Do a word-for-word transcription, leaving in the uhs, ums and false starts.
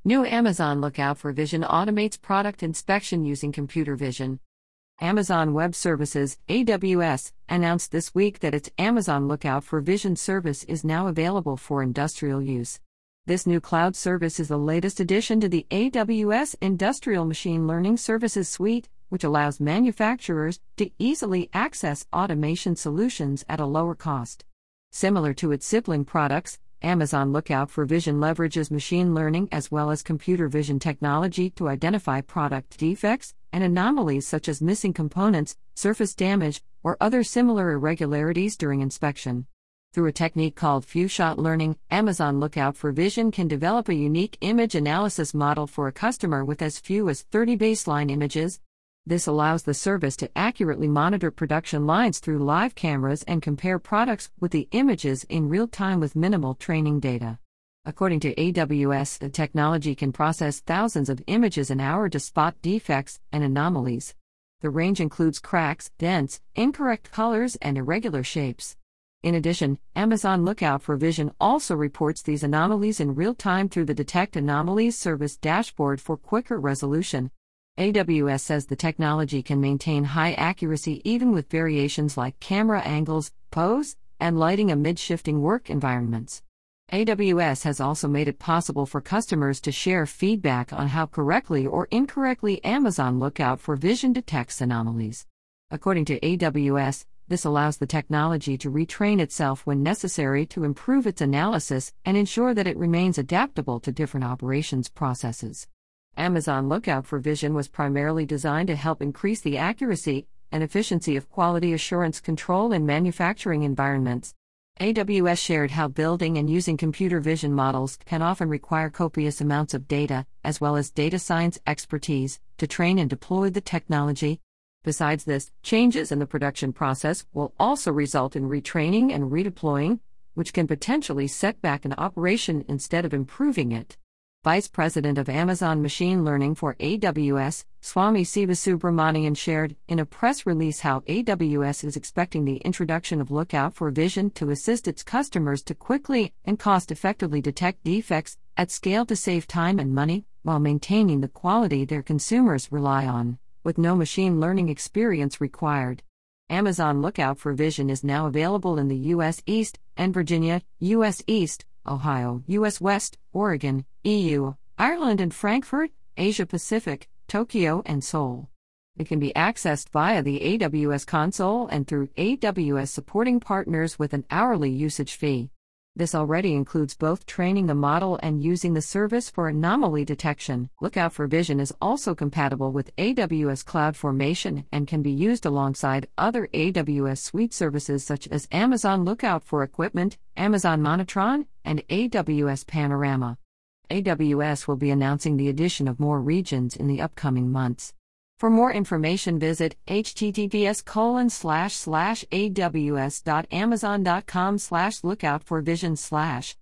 New Amazon Lookout for Vision automates product inspection using computer vision. Amazon Web Services, A W S, announced this week that its Amazon Lookout for Vision service is now available for industrial use. This new cloud service is the latest addition to the A W S Industrial Machine Learning Services Suite, which allows manufacturers to easily access automation solutions at a lower cost. Similar to its sibling products, Amazon Lookout for Vision leverages machine learning as well as computer vision technology to identify product defects and anomalies such as missing components, surface damage, or other similar irregularities during inspection. Through a technique called few-shot learning, Amazon Lookout for Vision can develop a unique image analysis model for a customer with as few as thirty baseline images. This allows the service to accurately monitor production lines through live cameras and compare products with the images in real time with minimal training data. According to A W S, the technology can process thousands of images an hour to spot defects and anomalies. The range includes cracks, dents, incorrect colors, and irregular shapes. In addition, Amazon Lookout for Vision also reports these anomalies in real time through the Detect Anomalies service dashboard for quicker resolution. A W S says the technology can maintain high accuracy even with variations like camera angles, pose, and lighting amid shifting work environments. A W S has also made it possible for customers to share feedback on how correctly or incorrectly Amazon Lookout for Vision detects anomalies. According to A W S, this allows the technology to retrain itself when necessary to improve its analysis and ensure that it remains adaptable to different operations processes. Amazon Lookout for Vision was primarily designed to help increase the accuracy and efficiency of quality assurance control in manufacturing environments. A W S shared how building and using computer vision models can often require copious amounts of data, as well as data science expertise, to train and deploy the technology. Besides this, changes in the production process will also result in retraining and redeploying, which can potentially set back an operation instead of improving it. Vice President of Amazon Machine Learning for A W S, Swami Sivasubramanian, shared in a press release how A W S is expecting the introduction of Lookout for Vision to assist its customers to quickly and cost-effectively detect defects at scale to save time and money, while maintaining the quality their consumers rely on, with no machine learning experience required. Amazon Lookout for Vision is now available in the U S East and Virginia, U S East, Ohio, U S West, Oregon, E U, Ireland and Frankfurt, Asia Pacific, Tokyo and Seoul. It can be accessed via the A W S console and through A W S supporting partners with an hourly usage fee. This already includes both training the model and using the service for anomaly detection. Lookout for Vision is also compatible with A W S CloudFormation and can be used alongside other A W S suite services such as Amazon Lookout for Equipment, Amazon Monitron, and A W S Panorama. A W S will be announcing the addition of more regions in the upcoming months. For more information, visit https colon slash slash aws.amazon.com slash lookout for vision slash